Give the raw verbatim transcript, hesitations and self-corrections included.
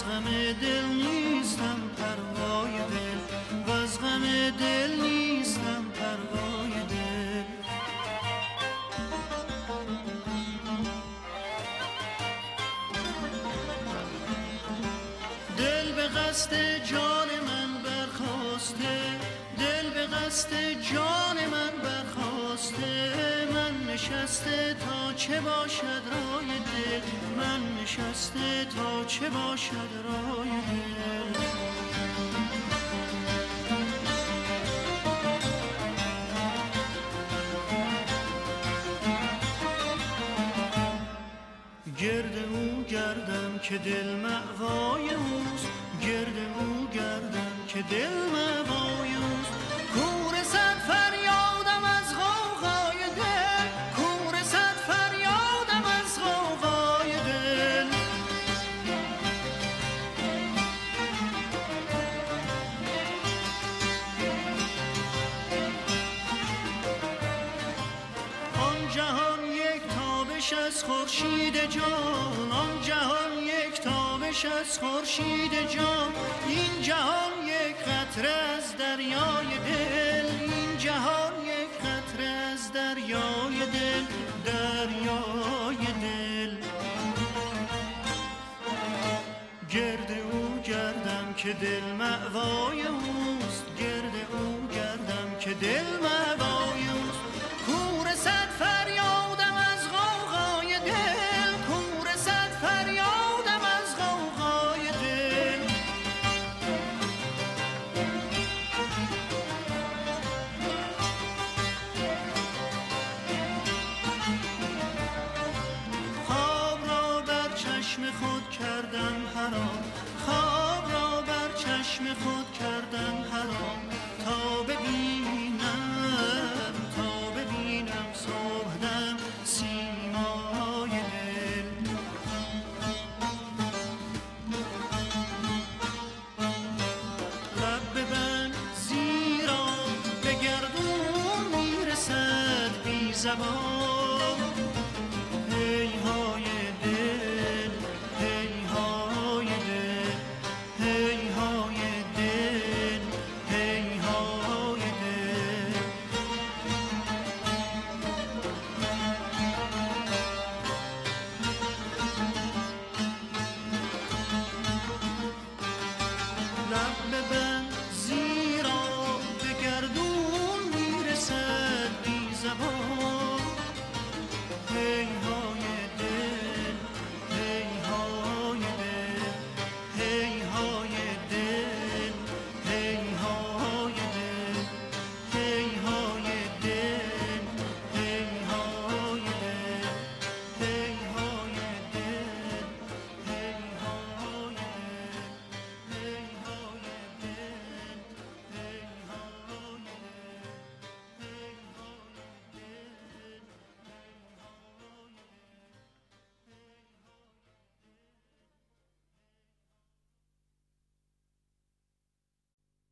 وز غم دل نیستم پروای دل، وز غم دل نیستم پروای دل. دل به قصد جان من برخاسته، دل به قصد جان من برخاسته، من نشسته تا چه باشد رای دل، من نشسته تا چه باشد رای دل. گرد او گردم که دل مأوای اوست، گرد او گردم که دل مأوای اوست. کور صد فریادم از غوغای دل، کور صد فریادم از غوغای دل. آن جهان یک تابش از خورشید جان، آن جهان یک تابش از خورشید جان. این جهان یک قطره از دریای دل، این جهان یک قطره از دریای دل، دریای دل. گرد او گردم که دل مأوای اوست، گرد او گردم که دل مأوای اوست. کور صد فریادم از غوغای دل، کور صد فریادم از غوغای دل. خواب را بر چشم خود کردن حرام، خواب را بر چشم خود کردن حرام. تا ببینم، تا ببینم صبحدم سیمای دل. لب ببند زیرا به گردون میرسد بی زبان